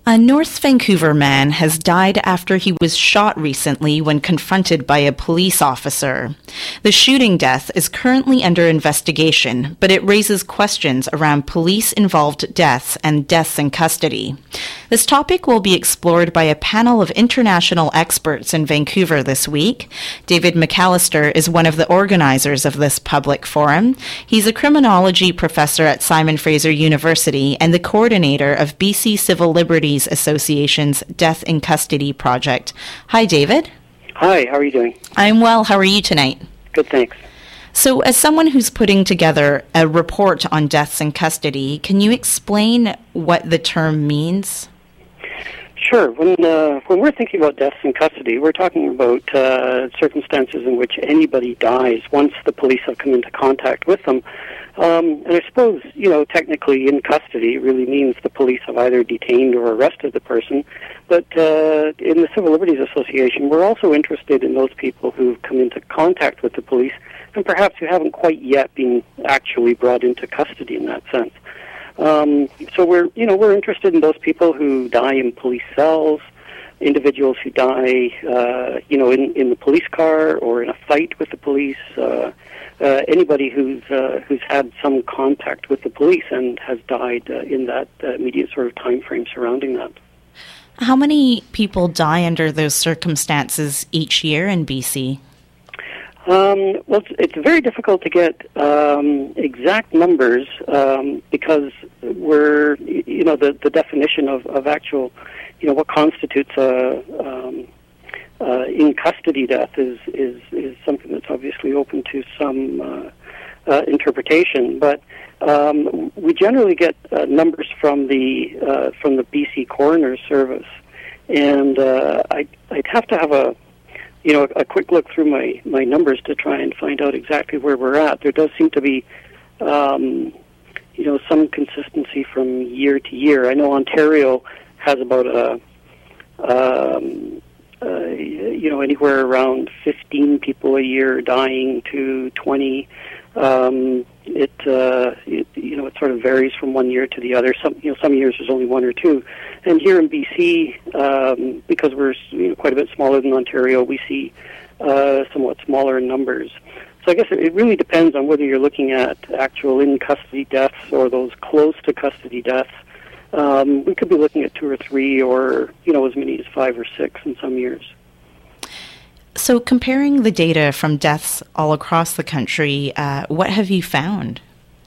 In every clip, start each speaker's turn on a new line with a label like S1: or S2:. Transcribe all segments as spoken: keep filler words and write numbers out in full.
S1: A North Vancouver man has died after he was shot recently when confronted by a police officer. The shooting death is currently under investigation, but it raises questions around police-involved deaths and deaths in custody. This topic will be explored by a panel of international experts in Vancouver this week. David McAllister is one of the organizers of this public forum. He's a criminology professor at Simon Fraser University and the coordinator of B C Civil Liberties Association's Death in Custody project. Hi, David.
S2: Hi, how are you doing?
S1: I'm well. How are you tonight?
S2: Good, thanks.
S1: So, as someone who's putting together a report on deaths in custody, can you explain what the term means?
S2: Sure. When uh, when we're thinking about deaths in custody, we're talking about uh, circumstances in which anybody dies once the police have come into contact with them. Um, and I suppose, you know, technically in custody really means the police have either detained or arrested the person. But uh, in the Civil Liberties Association, we're also interested in those people who've come into contact with the police and perhaps who haven't quite yet been actually brought into custody in that sense. Um, so we're, you know, we're interested in those people who die in police cells, individuals who die, uh, you know, in, in the police car or in a fight with the police, uh, uh, anybody who's uh, who's had some contact with the police and has died uh, in that uh, immediate sort of time frame surrounding that.
S1: How many people die under those circumstances each year in B C?
S2: Um, well, it's, it's very difficult to get um, exact numbers um, because we're, you know, the, the definition of, of actual, you know, what constitutes a um, uh, in custody death is, is is something that's obviously open to some uh, uh, interpretation. But um, we generally get uh, numbers from the uh, from the B C Coroner's Service, and uh, I, I'd have to have a you know, a quick look through my, my numbers to try and find out exactly where we're at. There does seem to be, um, you know, some consistency from year to year. I know Ontario has about a, um, uh, you know, anywhere around fifteen people a year dying to twenty. Um, it, uh, it, you know, it sort of varies from one year to the other. Some, you know, some years there's only one or two. And here in B C, um, because we're you know, quite a bit smaller than Ontario, we see uh, somewhat smaller numbers. So I guess it, it really depends on whether you're looking at actual in-custody deaths or those close to custody deaths. Um, we could be looking at two or three or, you know, as many as five or six in some years.
S1: So comparing the data from deaths all across the country, uh, what have you found?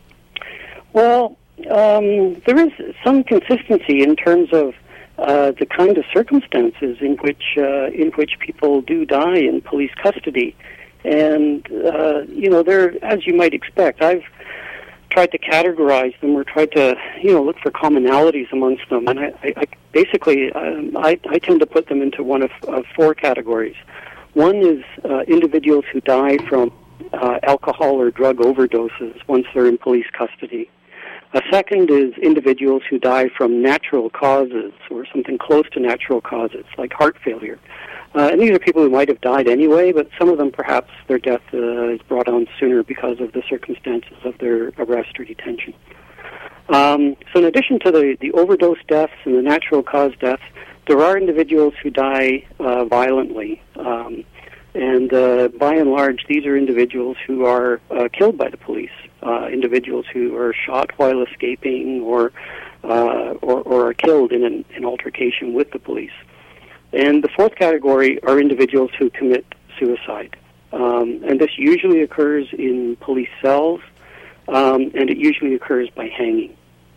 S2: Well, um, there is some consistency in terms of uh, the kind of circumstances in which uh, in which people do die in police custody. And, uh, you know, they're, as you might expect, I've tried to categorize them or tried to, you know, look for commonalities amongst them. And I, I, I basically, um, I, I tend to put them into one of, of four categories. One is uh, individuals who die from uh, alcohol or drug overdoses once they're in police custody. A second is individuals who die from natural causes or something close to natural causes, like heart failure. Uh, and these are people who might have died anyway, but some of them perhaps their death uh, is brought on sooner because of the circumstances of their arrest or detention. Um, so in addition to the, the overdose deaths and the natural cause deaths, there are individuals who die uh, violently, um, and uh, by and large, these are individuals who are uh, killed by the police, uh, individuals who are shot while escaping or uh, or, or are killed in an, an altercation with the police. And the fourth category are individuals who commit suicide, um, and this usually occurs in police cells, um, and it usually occurs by hanging.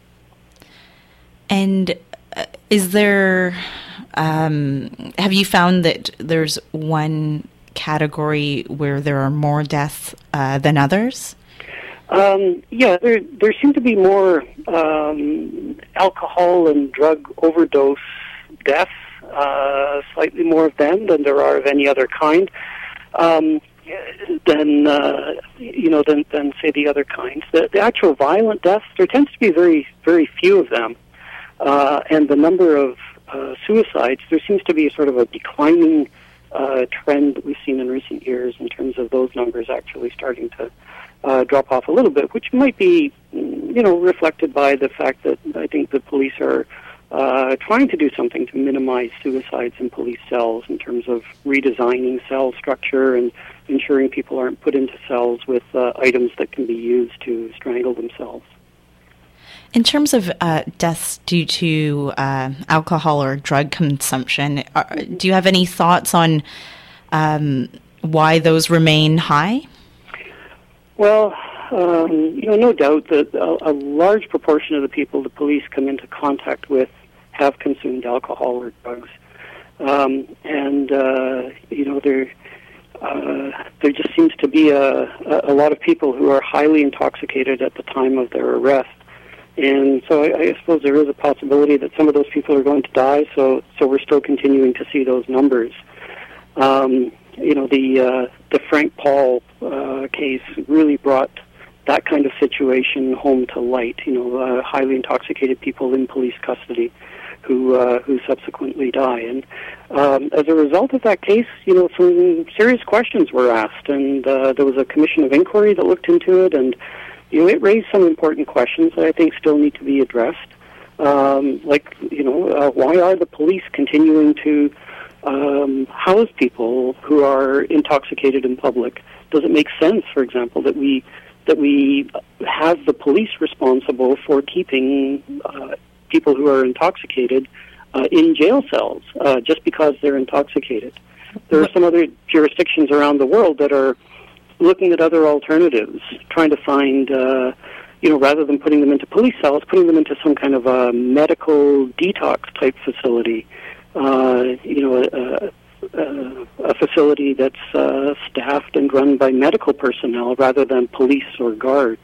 S1: And Uh, is there, um, have you found that there's one category where there are more deaths uh, than others?
S2: Um, yeah, there there seem to be more um, alcohol and drug overdose deaths, uh, slightly more of them than there are of any other kind. Um, than uh, you know than, than say the other kinds. The, the actual violent deaths, there tends to be very very few of them. Uh, and the number of uh, suicides, there seems to be sort of a declining uh, trend that we've seen in recent years in terms of those numbers actually starting to uh, drop off a little bit, which might be, you know, reflected by the fact that I think the police are uh, trying to do something to minimize suicides in police cells in terms of redesigning cell structure and ensuring people aren't put into cells with uh, items that can be used to strangle themselves.
S1: In terms of uh, deaths due to uh, alcohol or drug consumption, are, do you have any thoughts on um, why those remain high?
S2: Well, um, you know, no doubt that a, a large proportion of the people the police come into contact with have consumed alcohol or drugs, um, and uh, you know, there uh, there just seems to be a, a lot of people who are highly intoxicated at the time of their arrest. And so I, I suppose there is a possibility that some of those people are going to die, so so we're still continuing to see those numbers. Um, you know, the uh, the Frank Paul uh, case really brought that kind of situation home to light, you know, uh, highly intoxicated people in police custody who uh, who subsequently die. And um, as a result of that case, you know, some serious questions were asked, and uh, there was a commission of inquiry that looked into it, and you know, it raised some important questions that I think still need to be addressed. Um, like, you know, uh, why are the police continuing to um, house people who are intoxicated in public? Does it make sense, for example, that we that we have the police responsible for keeping uh, people who are intoxicated uh, in jail cells uh, just because they're intoxicated? There are some other jurisdictions around the world that are looking at other alternatives, trying to find, uh, you know, rather than putting them into police cells, putting them into some kind of a medical detox type facility, uh, you know, a, a, a facility that's uh, staffed and run by medical personnel rather than police or guards.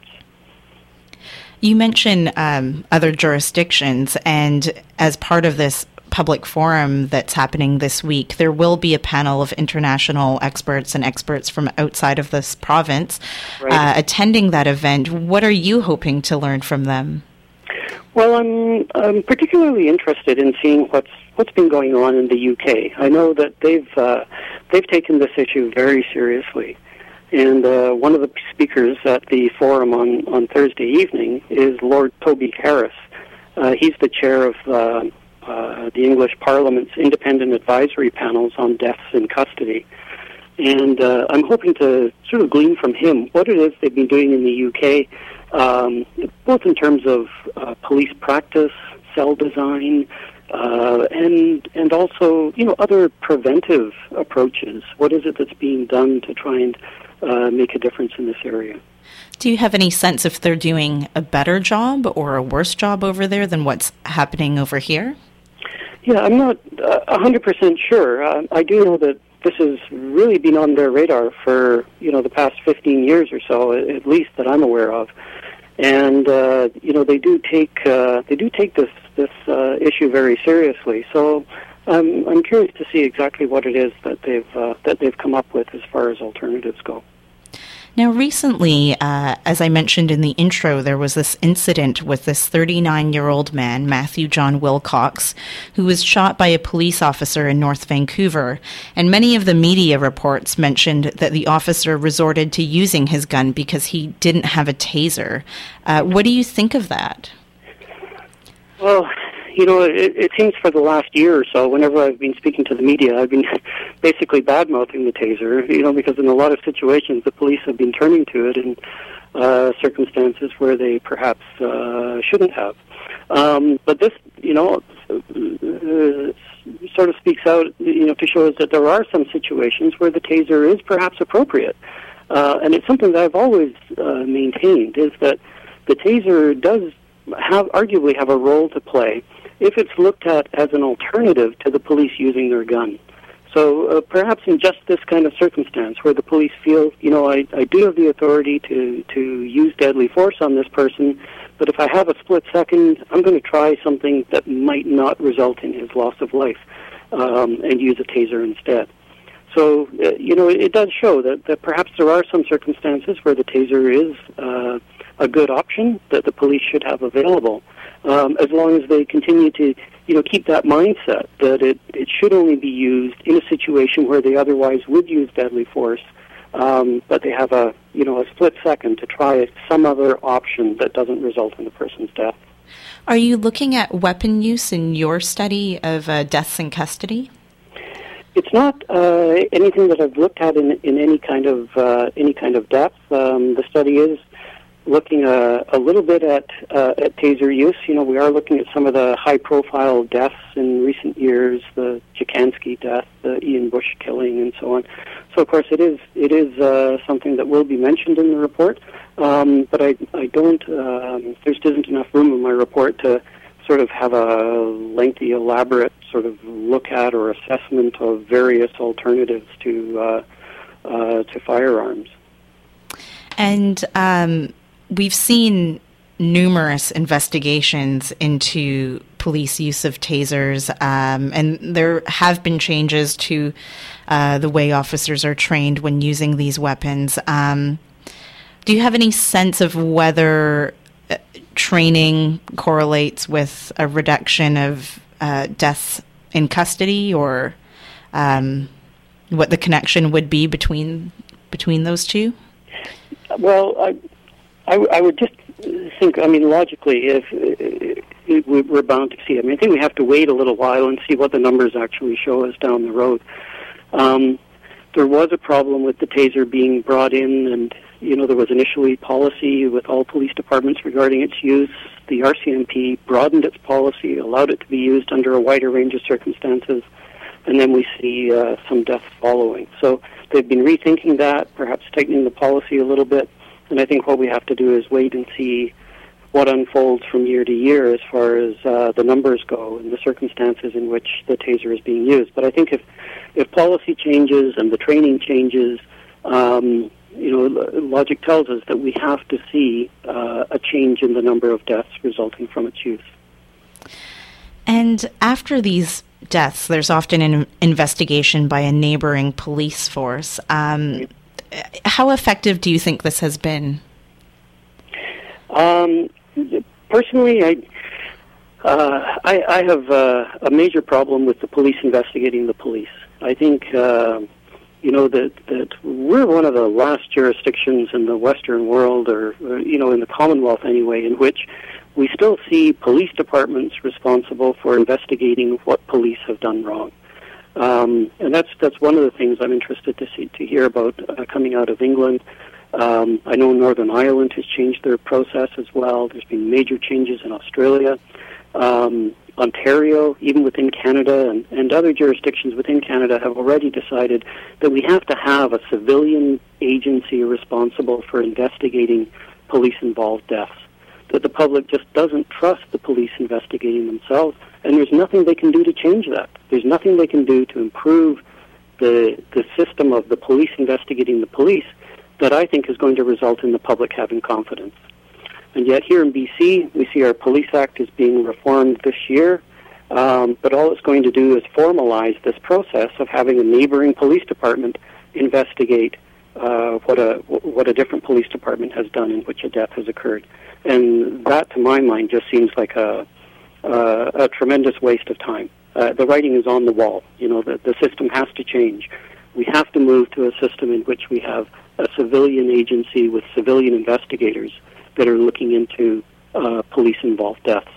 S1: You mentioned um, other jurisdictions, and as part of this public forum that's happening this week, there will be a panel of international experts and experts from outside of this province right. uh, attending that event. What are you hoping to learn from them?
S2: Well, I'm, I'm particularly interested in seeing what's what's been going on in the U K. I know that they've uh, they've taken this issue very seriously, and uh, one of the speakers at the forum on, on Thursday evening is Lord Toby Harris. Uh, he's the chair of uh, Uh, the English Parliament's independent advisory panels on deaths in custody. And uh, I'm hoping to sort of glean from him what it is they've been doing in the U K, um, both in terms of uh, police practice, cell design, uh, and and also, you know, other preventive approaches. What is it that's being done to try and uh, make a difference in this area?
S1: Do you have any sense if they're doing a better job or a worse job over there than what's happening over here?
S2: Yeah, I'm not uh, one hundred percent sure. Uh, I do know that this has really been on their radar for, you know, the past fifteen years or so, at least that I'm aware of. And, uh, you know, they do take uh, they do take this, this uh, issue very seriously. So um, I'm curious to see exactly what it is that they've, uh, that they've come up with as far as alternatives go.
S1: Now, recently, uh, as I mentioned in the intro, there was this incident with this thirty-nine-year-old man, Matthew John Wilcox, who was shot by a police officer in North Vancouver. And many of the media reports mentioned that the officer resorted to using his gun because he didn't have a taser. Uh, what do you think of that?
S2: Well, you know, it, it seems for the last year or so, whenever I've been speaking to the media, I've been basically bad-mouthing the taser, you know, because in a lot of situations the police have been turning to it in uh, circumstances where they perhaps uh, shouldn't have. Um, but this, you know, uh, sort of speaks out, you know, to show us that there are some situations where the taser is perhaps appropriate. Uh, and it's something that I've always uh, maintained, is that the taser does have arguably have a role to play if it's looked at as an alternative to the police using their gun. So uh, perhaps in just this kind of circumstance where the police feel, you know, I, I do have the authority to, to use deadly force on this person, but if I have a split second, I'm going to try something that might not result in his loss of life um, and use a taser instead. So, uh, you know, it, it does show that, that perhaps there are some circumstances where the taser is uh, a good option that the police should have available, um, as long as they continue to, you know, keep that mindset that it, it should only be used in a situation where they otherwise would use deadly force, um, but they have a, you know, a split second to try some other option that doesn't result in the person's death.
S1: Are you looking at weapon use in your study of uh, deaths in custody?
S2: It's not uh, anything that I've looked at in, in any kind of uh, any kind of depth. Um, the study is looking uh, a little bit at uh, at taser use. You know, we are looking at some of the high-profile deaths in recent years, the Chikansky death, the Ian Bush killing, and so on. So, of course, it is it is uh, something that will be mentioned in the report. Um, but I I don't um, there just isn't enough room in my report to sort of have a lengthy, elaborate sort of look at or assessment of various alternatives to uh, uh, to firearms.
S1: And um, we've seen numerous investigations into police use of tasers, um, and there have been changes to uh, the way officers are trained when using these weapons. Um, do you have any sense of whether uh, training correlates with a reduction of uh, deaths in custody, or um, what the connection would be between between those two?
S2: Well, I, I, I would just think, I mean, logically, if, if we're bound to see it. I mean, I think we have to wait a little while and see what the numbers actually show us down the road. Um, there was a problem with the taser being brought in, and, you know, there was initially policy with all police departments regarding its use. The R C M P broadened its policy, allowed it to be used under a wider range of circumstances, and then we see uh, some deaths following. So they've been rethinking that, perhaps tightening the policy a little bit, and I think what we have to do is wait and see what unfolds from year to year as far as uh, the numbers go and the circumstances in which the taser is being used. But I think if, if policy changes and the training changes, um, you know, logic tells us that we have to see uh, a change in the number of deaths resulting from its use.
S1: And after these deaths, there's often an investigation by a neighboring police force. Um, how effective do you think this has been?
S2: Um, personally, I, uh, I, I have uh, a major problem with the police investigating the police. I think, uh, you know, that, that we're one of the last jurisdictions in the Western world, or, or, you know, in the Commonwealth anyway, in which we still see police departments responsible for investigating what police have done wrong. Um, and that's that's one of the things I'm interested to see to hear about uh, coming out of England. Um, I know Northern Ireland has changed their process as well. There's been major changes in Australia. Um, Ontario, even within Canada, and, and other jurisdictions within Canada have already decided that we have to have a civilian agency responsible for investigating police-involved deaths. That the public just doesn't trust the police investigating themselves, and there's nothing they can do to change that. There's nothing they can do to improve the the system of the police investigating the police that I think is going to result in the public having confidence. And yet here in B C, we see our Police Act is being reformed this year, um, but all it's going to do is formalize this process of having a neighboring police department investigate uh, what a what a different police department has done in which a death has occurred. And that, to my mind, just seems like a uh, a tremendous waste of time. Uh, the writing is on the wall. You know, the, the system has to change. We have to move to a system in which we have a civilian agency with civilian investigators that are looking into uh, police-involved deaths.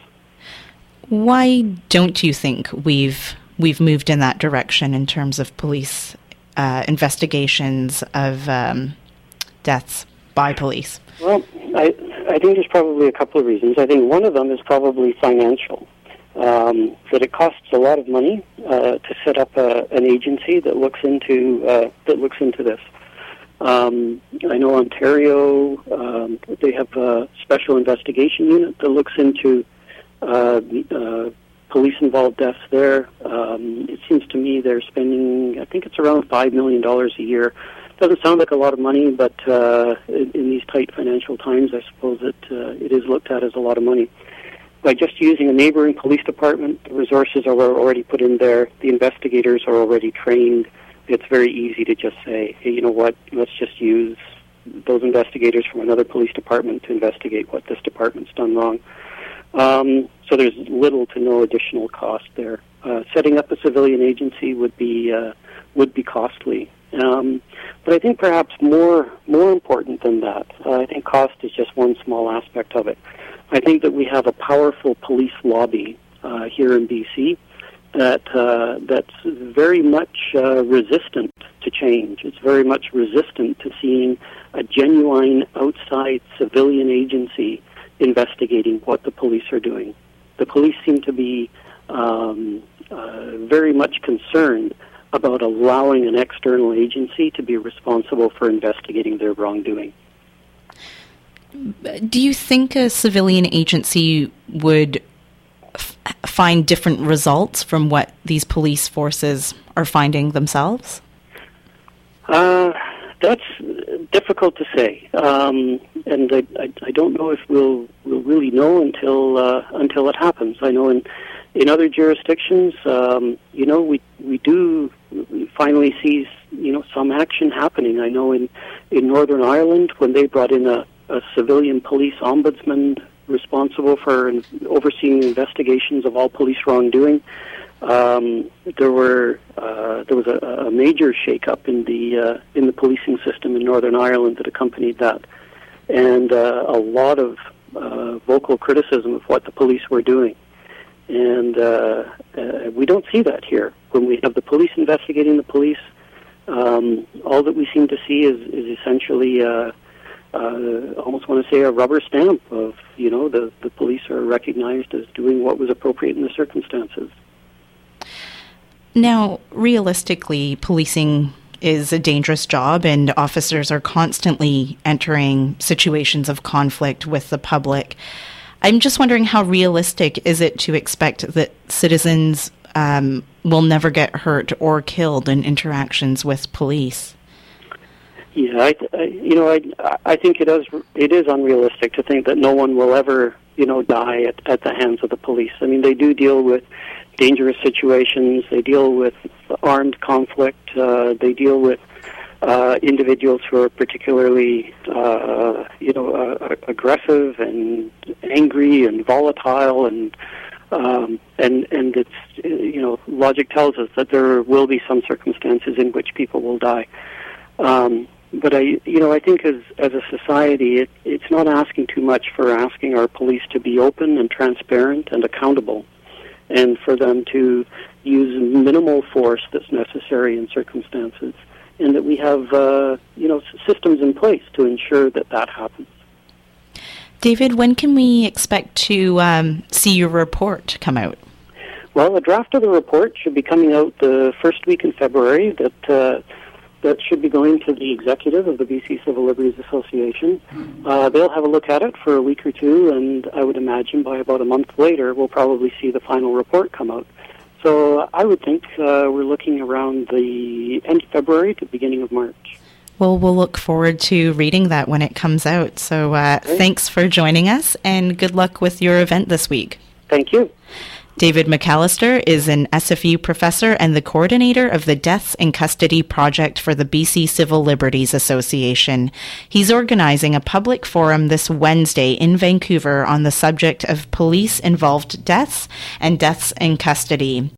S1: Why don't you think we've we've moved in that direction in terms of police uh, investigations of um, deaths by police?
S2: Well, I, I think there's probably a couple of reasons. I think one of them is probably financial. Um, that it costs a lot of money uh, to set up a, an agency that looks into uh, that looks into this. Um, I know Ontario, um, they have a special investigation unit that looks into uh, uh, police-involved deaths there. Um, it seems to me they're spending, I think it's around five million dollars a year. Doesn't sound like a lot of money, but uh, in, in these tight financial times, I suppose it, uh, it is looked at as a lot of money. By just using a neighboring police department, the resources are already put in there, the investigators are already trained. It's very easy to just say, hey, you know what, let's just use those investigators from another police department to investigate what this department's done wrong. Um, so there's little to no additional cost there. Uh, setting up a civilian agency would be uh, would be costly. Um, but I think perhaps more more important than that, uh, I think cost is just one small aspect of it. I think that we have a powerful police lobby uh, here in B C that uh, that's very much uh, resistant to change. It's very much resistant to seeing a genuine outside civilian agency investigating what the police are doing. The police seem to be um, uh, very much concerned about allowing an external agency to be responsible for investigating their wrongdoing.
S1: Do you think a civilian agency would f- find different results from what these police forces are finding themselves?
S2: Uh, that's difficult to say, um, and I, I, I don't know if we'll we'll really know until uh, until it happens. I know in in other jurisdictions, um, you know, we we do we finally see you know some action happening. I know in in Northern Ireland when they brought in a, a civilian police ombudsman responsible for overseeing investigations of all police wrongdoing. Um, there were uh, there was a, a major shake-up in the uh, in the policing system in Northern Ireland that accompanied that, and uh, a lot of uh, vocal criticism of what the police were doing. And uh, uh, we don't see that here. When we have the police investigating the police, um, all that we seem to see is, is essentially, uh, uh, almost want to say, a rubber stamp of, you know, the, the police are recognized as doing what was appropriate in the circumstances.
S1: Now, realistically, policing is a dangerous job, and officers are constantly entering situations of conflict with the public. I'm just wondering, how realistic is it to expect that citizens um, will never get hurt or killed in interactions with police?
S2: Yeah, I, I, you know, I, I think it is it is unrealistic to think that no one will ever, you know, die at, at the hands of the police. I mean, they do deal with dangerous situations. They deal with armed conflict. Uh, they deal with uh, individuals who are particularly, uh, you know, uh, aggressive and angry and volatile, and um, and and it's, you know, logic tells us that there will be some circumstances in which people will die. Um, but I, you know, I think as as a society, it, it's not asking too much for asking our police to be open and transparent and accountable, and for them to use minimal force that's necessary in circumstances, and that we have, uh, you know, systems in place to ensure that that happens.
S1: David, when can we expect to um, see your report come out?
S2: Well, a draft of the report should be coming out the first week in February. That uh, that should be going to the executive of the B C Civil Liberties Association. Uh, they'll have a look at it for a week or two, and I would imagine by about a month later, we'll probably see the final report come out. So I would think uh, we're looking around the end of February to the beginning of March.
S1: Well, we'll look forward to reading that when it comes out. So uh, thanks for joining us, and good luck with your event this week.
S2: Thank you.
S1: David McAllister is an S F U professor and the coordinator of the Deaths in Custody Project for the B C Civil Liberties Association. He's organizing a public forum this Wednesday in Vancouver on the subject of police-involved deaths and deaths in custody.